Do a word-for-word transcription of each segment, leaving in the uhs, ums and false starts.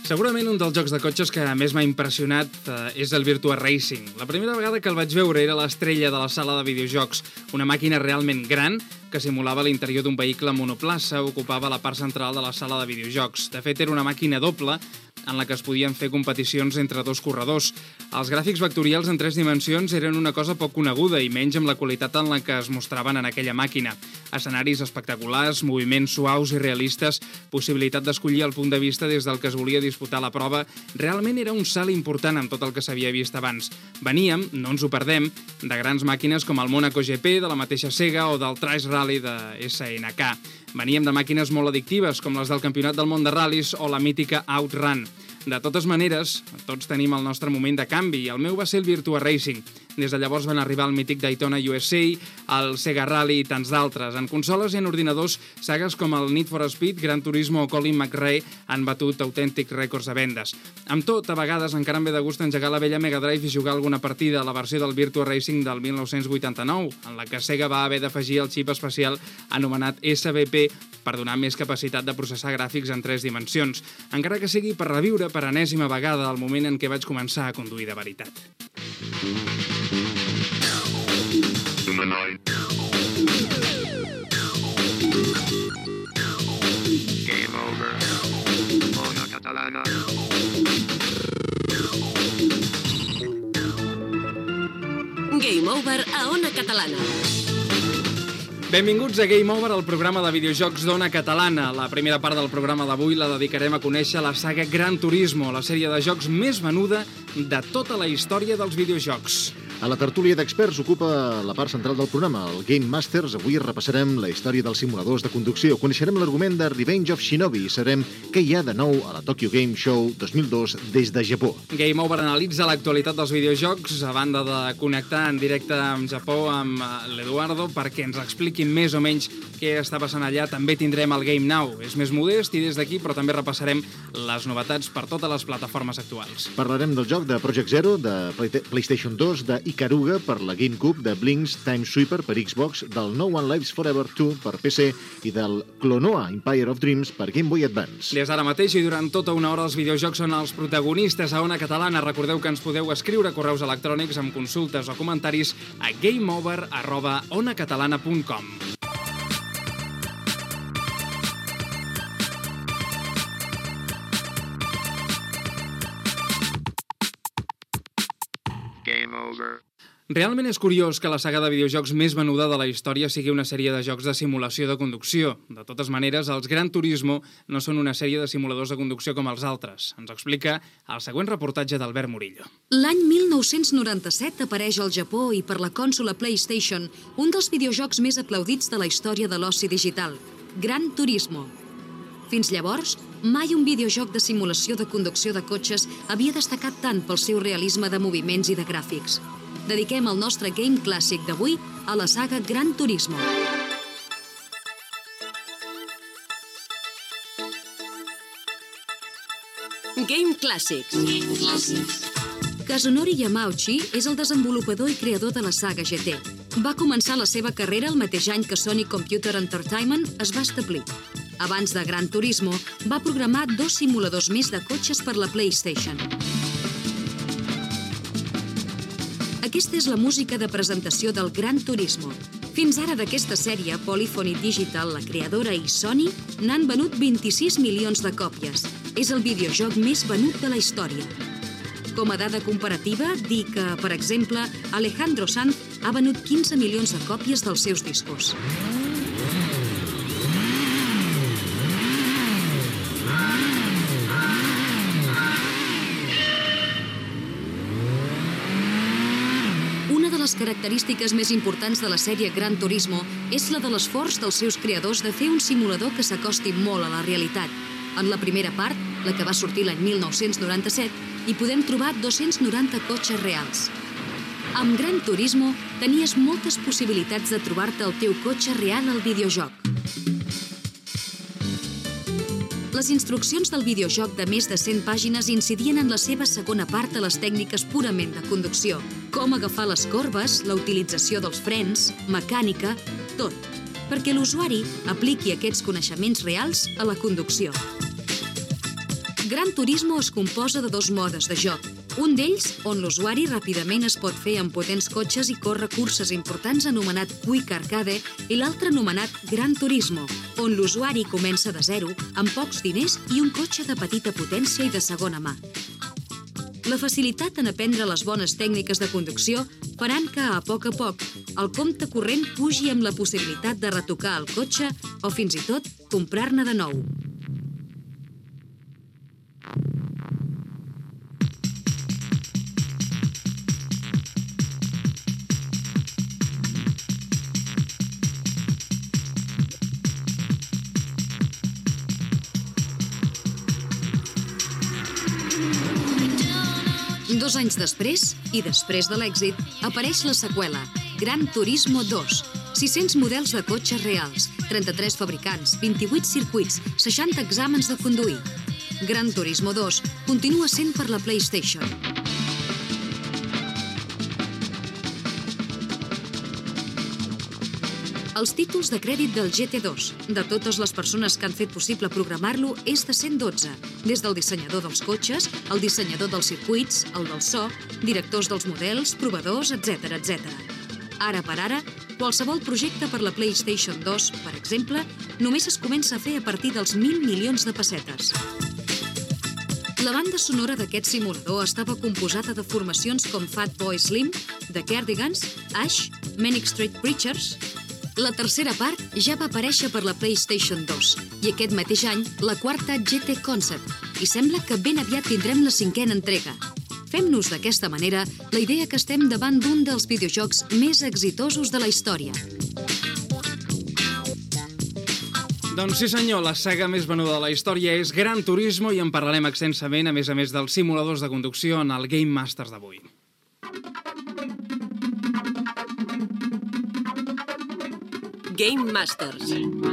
Segurament un dels jocs de cotxes que més m'ha impressionat eh, és el Virtua Racing. La primera vegada que el vaig veure era l'estrella de la sala de videojocs, una màquina realment gran que simulava l'interior d'un vehicle monoplaça, ocupava la part central de la sala de videojocs. De fet, era una màquina doble en la que es podien fer competicions entre dos corredors. Els gràfics vectorials en tres dimensions eren una cosa poc coneguda i menys amb la qualitat en la que es mostraven en aquella màquina. Escenaris espectaculars, moviments suaus i realistes, possibilitat d'escollir el punt de vista des del que es volia disputar la prova, realment era un salt important amb tot el que s'havia vist abans. Veníem, no ens ho perdem, de grans màquines com el Monaco G P, de la mateixa Sega o del Trice Rally de S N K. Veníem de màquines molt addictives, com les del Campionat del Món de Ral·lis o la mítica Outrun. De totes maneres, tots tenim el nostre moment de canvi, i el meu va ser el Virtua Racing. Des de llavors van arribar el mític Daytona U S A, el Sega Rally i tants d'altres. En consoles i en ordinadors, sagues com el Need for Speed, Gran Turismo o Colin McRae han batut autèntics rècords de vendes. Amb tot, a vegades encara em ve de gust engegar la vella Mega Drive i jugar alguna partida a la versió del Virtua Racing del mil nou-cents vuitanta-nou, en la que Sega va haver d'afegir el xip especial anomenat S V P per donar més capacitat de processar gràfics en tres dimensions, encara que sigui per reviure per enèsima vegada el moment en què vaig començar a conduir de veritat. Game over. Ona Catalana. Game over a Ona Catalana. Benvinguts a Game Over, el programa de videojocs d'Ona Catalana. La primera part del programa d'avui la dedicarem a conèixer la saga Gran Turismo, la sèrie de jocs més venuda de tota la història dels videojocs. A la tertúlia d'experts ocupa la part central del programa, el Game Masters. Avui repassarem la història dels simuladors de conducció, coneixerem l'argument de Revenge of Shinobi i sabrem què hi ha de nou a la Tokyo Game Show dos mil dos des de Japó. Game Over analitza l'actualitat dels videojocs, a banda de connectar en directe amb Japó amb l'Eduardo perquè ens expliqui més o menys què està passant allà. També tindrem el Game Now. És més modest i des d'aquí, però també repassarem les novetats per totes les plataformes actuals. Parlarem del joc de Project Zero, de PlayStation dos, de Ikaruga per la GameCube, de Blink's Time Sweeper per Xbox, del No One Lives Forever dos per P C i del Klonoa Empire of Dreams per Game Boy Advance. Des d'ara mateix i durant tota una hora els videojocs són els protagonistes a Ona Catalana. Recordeu que ens podeu escriure correus electrònics amb consultes o comentaris a gameover arroba onacatalana punt com. Game over. Realment és curiós que la saga de videojocs més venuda de la història sigui una sèrie de jocs de simulació de conducció. De totes maneres, els Gran Turismo no són una sèrie de simuladors de conducció com els altres. Ens explica el següent reportatge d'Albert Murillo. L'any mil nou-cents noranta-set apareix al Japó i per la consola PlayStation un dels videojocs més aplaudits de la història de l'oci digital, Gran Turismo. Fins llavors, mai un videojoc de simulació de conducció de cotxes havia destacat tant pel seu realisme de moviments i de gràfics. Dediquem el nostre Game Clàssic d'avui a la saga Gran Turismo. Game Classics. Kazunori Yamauchi és el desenvolupador i creador de la saga G T. Va començar la seva carrera el mateix any que Sony Computer Entertainment es va establir. Abans de Gran Turismo, va programar dos simuladors més de cotxes per la PlayStation. Aquesta és la música de presentació del Gran Turismo. Fins ara d'aquesta sèrie, Polyphony Digital, la creadora, i Sony n'han venut vint-i-sis milions de còpies. És el videojoc més venut de la història. Com a dada comparativa, dir que, per exemple, Alejandro Sanz ha venut quinze milions de còpies dels seus discos. Les característiques més importants de la sèrie Gran Turismo és la de l'esforç dels seus creadors de fer un simulador que s'acosti molt a la realitat. En la primera part, la que va sortir l'any mil nou-cents noranta-set, hi podem trobar dos-cents noranta cotxes reals. Amb Gran Turismo tenies moltes possibilitats de trobar-te el teu cotxe real al videojoc. Les instruccions del videojoc de més de cent pàgines incidien en la seva segona part a les tècniques purament de conducció, com agafar les corbes, la utilització dels frens, mecànica, tot, perquè l'usuari apliqui aquests coneixements reals a la conducció. Gran Turismo es composa de dos modes de joc. Un d'ells, on l'usuari ràpidament es pot fer amb potents cotxes i córrer curses importants anomenat Quick Arcade, i l'altre anomenat Gran Turismo, on l'usuari comença de zero, amb pocs diners i un cotxe de petita potència i de segona mà. La facilitat en aprendre les bones tècniques de conducció faran que, a poc a poc, el compte corrent pugi amb la possibilitat de retocar el cotxe o, fins i tot, comprar-ne de nou. Dos anys després, i després de l'èxit, apareix la seqüela, Gran Turismo dos. sis-cents models de cotxes reals, trenta-tres fabricants, vint-i-vuit circuits, seixanta exàmens de conduir. Gran Turismo dos continua sent per la PlayStation. Els títols de crèdit del G T dos, de totes les persones que han fet possible programar-lo, és de cent dotze, des del dissenyador dels cotxes, el dissenyador dels circuits, el del so, directors dels models, provadors, etcètera, etcètera. Ara per ara, qualsevol projecte per la PlayStation dos, per exemple, només es comença a fer a partir dels mil milions de pessetes. La banda sonora d'aquest simulador estava composada de formacions com Fatboy Slim, The Cardigans, Ash, Manic Street Preachers. La tercera part ja va aparèixer per la PlayStation dos i aquest mateix any la quarta G T Concept, i sembla que ben aviat tindrem la cinquena entrega. Fem-nos d'aquesta manera la idea que estem davant d'un dels videojocs més exitosos de la història. Doncs sí senyor, la saga més venuda de la història és Gran Turismo i en parlarem extensament, a més a més dels simuladors de conducció, en el Game Masters d'avui. Game Masters.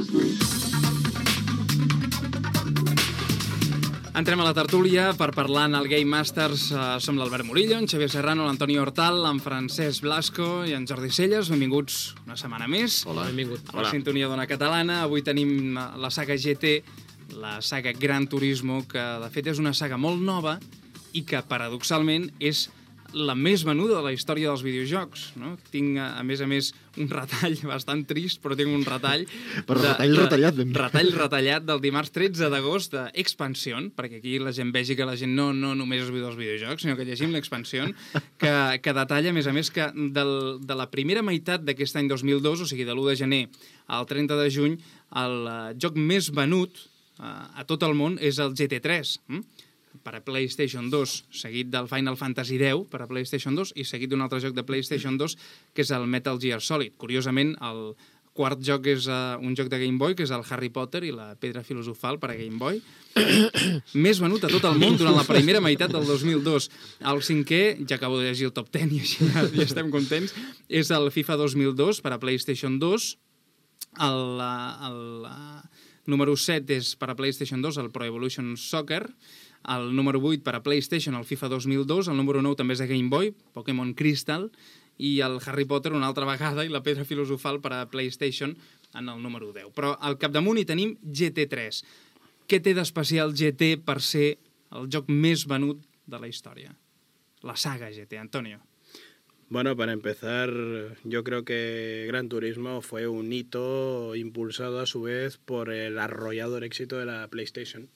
Entrem a la tertúlia per parlar en el Game Masters. Uh, som l'Albert Murillo, en Xavier Serrano, l'Antoni Hortal, en Francesc Blasco i en Jordi Celles. Benvinguts una setmana més. Hola. Benvingut. A la Hola. Sintonia d'Ona Catalana. Avui tenim la saga G T, la saga Gran Turismo, que de fet és una saga molt nova i que paradoxalment és la més venuda de la història dels videojocs, no? Tinc, a més a més, un retall bastant trist, però tinc un retall... Però de, retall de, retallat, ben bé. Retall retallat del dimarts tretze d'agost d'Expansión, perquè aquí la gent vegi que la gent no, no només es viu dels videojocs, sinó que llegim l'Expansión, que, que detalla, a més a més, que del, de la primera meitat d'aquest any dos mil dos, o sigui, de l'u de gener al trenta de juny, el uh, joc més venut uh, a tot el món és el G T tres, hm? per a PlayStation dos, seguit del Final Fantasy deu per a PlayStation dos i seguit d'un altre joc de PlayStation dos, que és el Metal Gear Solid. Curiosament, el quart joc és uh, un joc de Game Boy, que és el Harry Potter i la Pedra Filosofal per a Game Boy. Més venut a tot el món durant la primera meitat del dos mil dos. El cinquè, ja acabo de llegir el top deu i així ja, ja estem contents, és el FIFA dos mil dos per a PlayStation dos. El, uh, el uh, número set és per a PlayStation dos, el Pro Evolution Soccer. El número vuit per a PlayStation, el FIFA dos mil dos, el número nou també és de Game Boy, Pokémon Crystal, i el Harry Potter una altra vegada i la Pedra Filosofal per a PlayStation en el número deu. Però al capdamunt hi tenim G T tres. Què té d'especial G T per ser el joc més venut de la història? La saga G T, Antonio. Bueno, para empezar, yo creo que Gran Turismo fue un hito impulsado a su vez por el arrollador éxito de la PlayStation.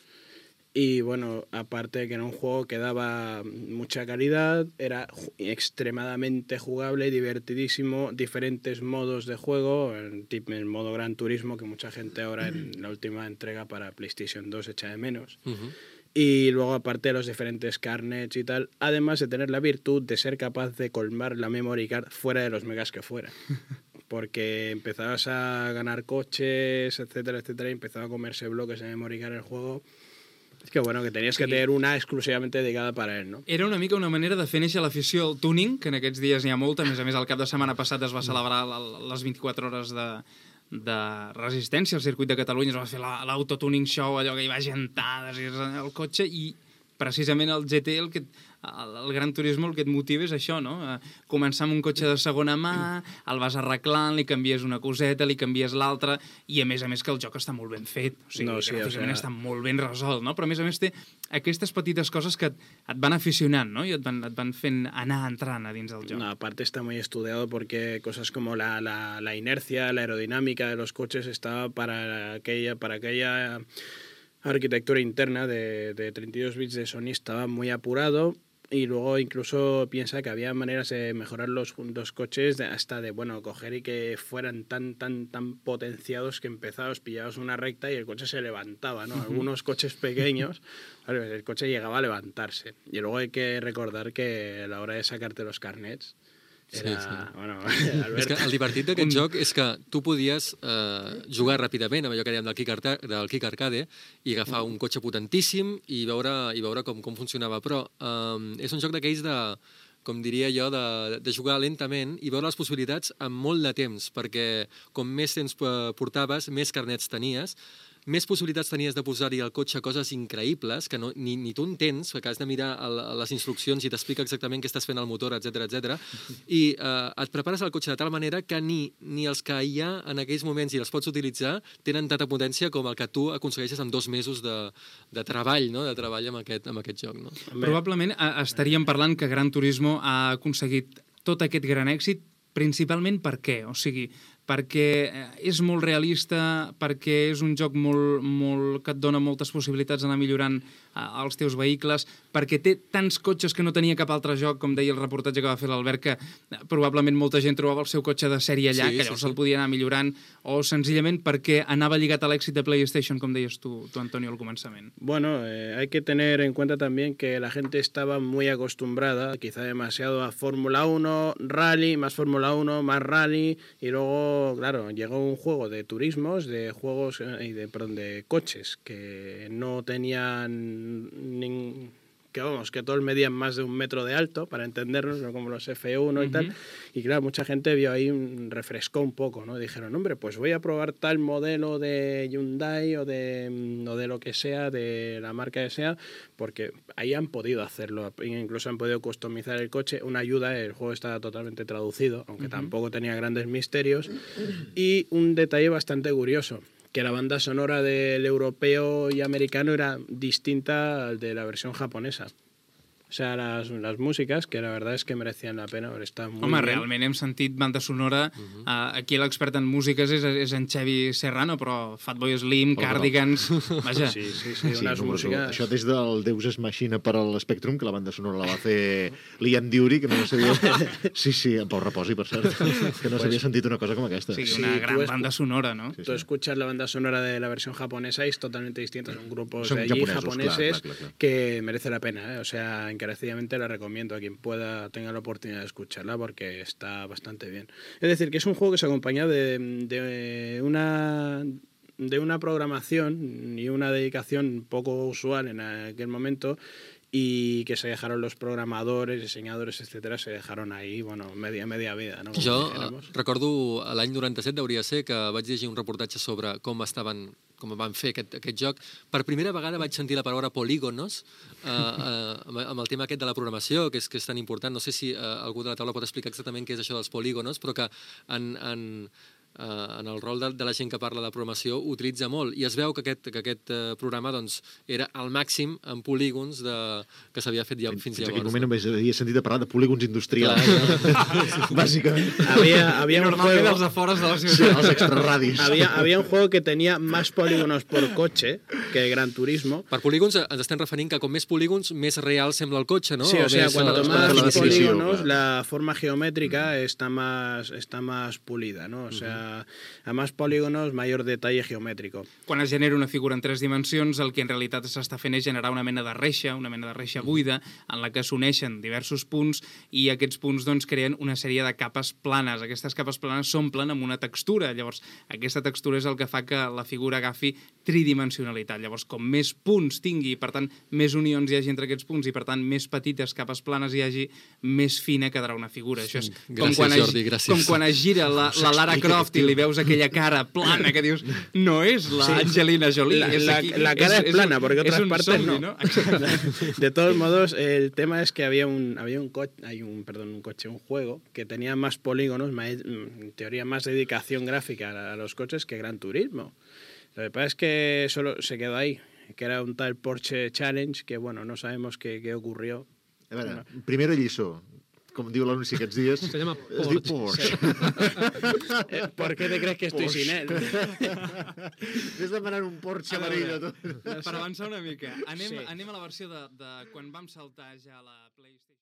Y bueno, aparte de que era un juego que daba mucha calidad, era extremadamente jugable y divertidísimo, diferentes modos de juego, el, el modo Gran Turismo, que mucha gente ahora en la última entrega para PlayStation dos echa de menos. Uh-huh. Y luego, aparte de los diferentes carnets y tal, además de tener la virtud de ser capaz de colmar la memory card fuera de los megas que fuera. Porque empezabas a ganar coches, etcétera, etcétera, y empezaba a comerse bloques de memory card el juego. És que, bueno, que tenies que tenir una exclusivament dedicada per a ell, no? Era una mica una manera de fer néixer l'afició al tuning, que en aquests dies n'hi ha molta. A més a més, el cap de setmana passat es va celebrar les vint-i-quatre hores de, de resistència al circuit de Catalunya. Es va fer l'autotuning show, allò que hi va gentades i el cotxe, i precisament el G T el que el, el Gran Turismo el que et motiva és això, no? A començar amb un cotxe de segona mà, el vas arreglant, li canvies una coseta, li canvies l'altra, i a més a més que el joc està molt ben fet, o sigui, No, sí, gràficament o sea... està molt ben resolt, no? Però a més a més té aquestes petites coses que et, et van aficionant, no? I et van, et van fent anar entrant a dins del joc. No, aparte está muy estudiado porque cosas como la, la, la inercia, la aerodinámica de los coches está para aquella, para aquella arquitectura interna de, de treinta y dos bits de Sony estaba muy apurado. Y luego incluso piensa que había maneras de mejorar los, los coches de, hasta de, bueno, coger y que fueran tan, tan, tan potenciados que empezabas, pillabas una recta y el coche se levantaba, ¿no? Uh-huh. Algunos coches pequeños, ¿vale? El coche llegaba a levantarse. Y luego hay que recordar que a la hora de sacarte los carnets, era... Sí, sí. Bueno, és que el divertit d'aquest un... joc és que tu podies eh, jugar ràpidament amb allò que dèiem del Kick, Arta, del Kick Arcade i agafar un cotxe potentíssim i veure, i veure com, com funcionava. Però eh, és un joc d'aquells de, com diria jo, de, de jugar lentament i veure les possibilitats amb molt de temps, perquè com més temps portaves, més carnets tenies, més possibilitats tenies de posar-hi al cotxe coses increïbles que no, ni, ni tu entens, perquè has de mirar el, les instruccions i t'explica exactament què estàs fent al motor, etcètera, etcètera. I eh, et prepares el cotxe de tal manera que ni, ni els que hi ha en aquells moments i els pots utilitzar tenen tanta potència com el que tu aconsegueixes en dos mesos de, de treball, no? de treball amb aquest, amb aquest joc. No? Probablement eh, estaríem parlant que Gran Turismo ha aconseguit tot aquest gran èxit principalment per què? O sigui, perquè és molt realista, perquè és un joc molt, molt, que et dona moltes possibilitats d'anar millorant eh, els teus vehicles, perquè té tants cotxes que no tenia cap altre joc, com deia el reportatge que va fer l'Albert, que eh, probablement molta gent trobava el seu cotxe de sèrie allà, sí, que llavors sí, sí. el podia anar millorant, o senzillament perquè anava lligat a l'èxit de PlayStation, com deies tu, tu Antonio, al començament. Bueno, eh, hay que tener en cuenta también que la gente estaba muy acostumbrada, quizá demasiado, a Fórmula uno, Rally, más Fórmula uno, más Rally, y luego claro, llegó un juego de turismos, de juegos y de, perdón, de coches que no tenían nin, que vamos, que todos medían más de un metro de alto, para entendernos, ¿no? Como los F uno y uh-huh. tal. Y claro, mucha gente vio ahí, refrescó un poco, ¿no? Dijeron, hombre, pues voy a probar tal modelo de Hyundai o de, o de lo que sea, de la marca que sea, porque ahí han podido hacerlo, incluso han podido customizar el coche. Una ayuda, el juego está totalmente traducido, aunque uh-huh. tampoco tenía grandes misterios. Y un detalle bastante curioso, que la banda sonora del europeo y americano era distinta al de la versión japonesa. O sea, las, las músiques, que la verdad es que merecían la pena, perquè estan molt Home, bien. realment hem sentit banda sonora. Uh-huh. uh, aquí l'expert en músiques és, és en Xavi Serrano, però Fatboy Slim, oh, Cardigans... Vaja. Sí, sí, sí, unes sí, músiques... Això des del Deus Ex Machina per a l'Spectrum, que la banda sonora la va fer Liam Dury, que no sabia... Sí, sí, en Pau Reposi, per cert, que no s'havia pues... sentit una cosa com aquesta. Sí, una sí, gran es... banda sonora, ¿no? Sí, sí. Tú escuchas la banda sonora de la versión japonesa y es totalmente distinta. Son grupos Son de allí, japonesos, japoneses, clar, clar, clar. que merece la pena, ¿eh? O sea, encarecidamente la recomiendo a quien pueda, tenga la oportunidad de escucharla, porque está bastante bien. Es decir, que es un juego que se acompaña de, de una... de una programación y una dedicación poco usual en aquel momento, y que se dejaron los programadores, diseñadores, etcètera, se dejaron ahí, bueno, media, media vida, no? Com jo eh, recordo l'any noranta-set, hauria de ser, que vaig llegir un reportatge sobre com estaven com van fer aquest, aquest joc. Per primera vegada vaig sentir la paraula polígonos eh, eh, amb el tema aquest de la programació, que és, que és tan important. No sé si eh, algú de la taula pot explicar exactament què és això dels polígonos, però que en, en, Uh, en el rol de, de la gent que parla de programació ho utilitza molt, i es veu que aquest, que aquest uh, programa doncs, era al màxim en polígons de, que s'havia fet ja, fins, fins llavors. Fins aquell moment només havia sentit a parlar de polígons industrials. Clar, bàsicament. Había, había un juego... dels afores de la ciutat. Sí, els extrarradis. Había, había un juego que tenía más polígonos por coche que Gran Turismo. Per polígons ens estem referint que com més polígons, més real sembla el cotxe, ¿no? Sí, o, o sea, més, cuanto uh, más la polígonos, claro. la forma geométrica está más, está más pulida, ¿no? O sea, a más polígonos, mayor detalle geométrico. Quan es genera una figura en tres dimensions, el que en realitat s'està fent és generar una mena de reixa, una mena de reixa buida, en la que s'uneixen diversos punts, i aquests punts doncs, creen una sèrie de capes planes. Aquestes capes planes s'omplen amb una textura. Llavors, aquesta textura és el que fa que la figura agafi tridimensionalitat. Llavors, com més punts tingui, per tant, més unions hi hagi entre aquests punts i, per tant, més petites capes planes hi hagi, més fina quedarà una figura. Això és com, gràcies, quan es, Jordi, gràcies. com quan es gira la, la Lara Croft i li veus aquella cara plana que dius, no és la Sí. Angelina Jolie. La, és la, aquí, la cara es, és, plana, és, porque és otras un partes somni, no. Exacte. De todos modos, el tema es que había un, había un coche, hay un, perdón, un coche, un juego que tenía más polígonos, más, en teoría más dedicación gráfica a, a los coches que Gran Turismo. Lo que pasa es que solo se quedó ahí, que era un tal Porsche Challenge, que bueno, no sabemos qué, qué ocurrió. A veure, primera lliçó, com diu l'anunci aquests dies, Se llama es diu Porsche. Porsche. Eh, ¿Por qué te crees que estoy Porsche. sin él? Ves demanant un Porsche A veure, amarillo. Tu. per avançar una mica, anem, Sí. anem a la versió de, de quan vam saltar ja a la PlayStation.